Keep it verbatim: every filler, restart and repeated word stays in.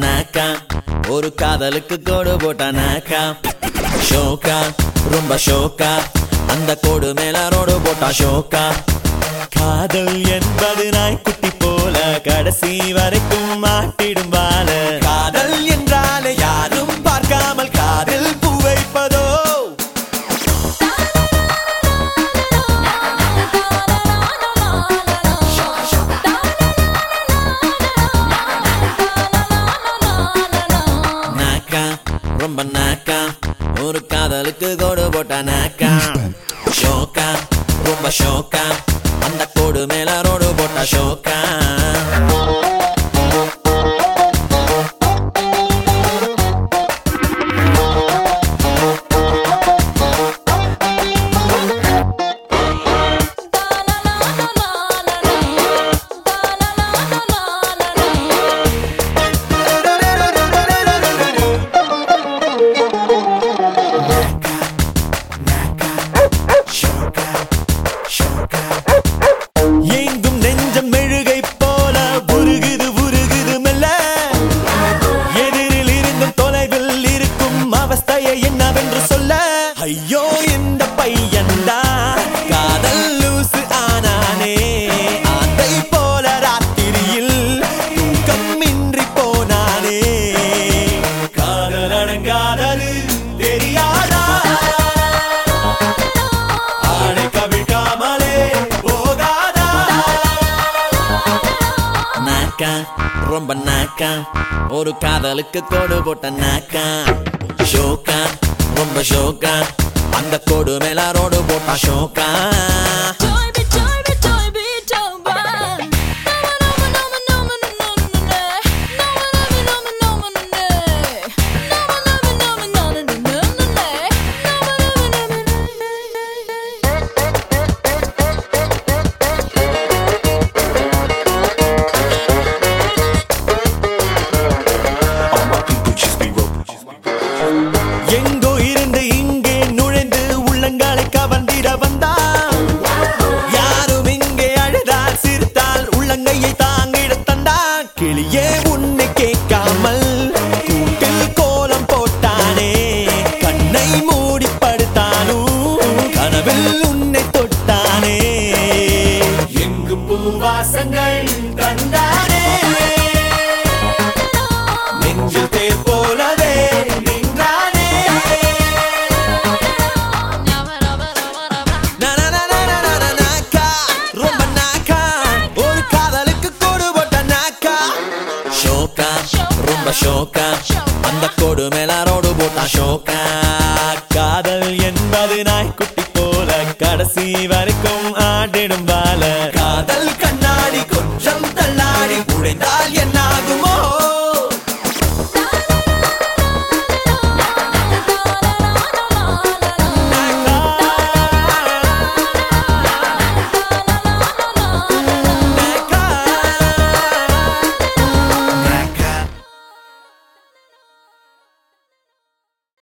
நாக்கா ஒரு காதலுக்கு கோடு போட்ட நாக்கா ஷோக்கா ரொம்ப ஷோக்கா அந்த கோடு மேல ரோடு போட்டா ஷோக்கா காதல் என்பது நாய்க்குட்டி போல கடைசி வரைக்கும் மாட்டிடும் வாழ காதல் என்றாலே யாரும் பார்க்காமல் காதல் பூ வைப்பதோ நாக்கா ரொம்ப நாக்கா ஒரு காதலுக்கு கோடு போட்ட நாக்கா ஷோக்கா ரொம்ப ஷோக்கா அந்த கோடு மேல ரோடு போட்ட ஷோக்கா ஐயோ இந்த பையன்டா காதல் லூசு ஆனானே அதை போல ராத்திரியில் தூக்கம் இன்றி போனானே காதல் அடங்காதது தெரியாதா ஆடை கவிழ்காமலே போகாதா நாக்கா ரொம்ப நாக்கா ஒரு காதலுக்கு கோடு போட்ட நாக்கா ஷோக்கா ரொம்ப ஷோக்கா அந்த கோடு மேல ரோடு போட்டா ஷோக்கா எங்கோ இருந்து இங்கே நுழைந்து உள்ளங்களை கவர்ந்திட வந்தால் யாரும் இங்கே அழுதால் சிரித்தால் உள்ளங்கையை தாங்கிட தந்தால் கிளியே உன்னை கேட்காமல் கூட்டில் கோலம் போட்டானே கண்ணை மூடி படுத்தானும் கனவில் உன்னை தொட்டானே எங்கு பூவாசங்கள் கண்டானே நெஞ்சில் தேர் போலவே ரொம்ப ஷோக்கா அந்த கோடு மேல ரோடு போட்டா ஷோக்கா காதல் என்பது நாய்க்குட்டி போல கடைசி வரை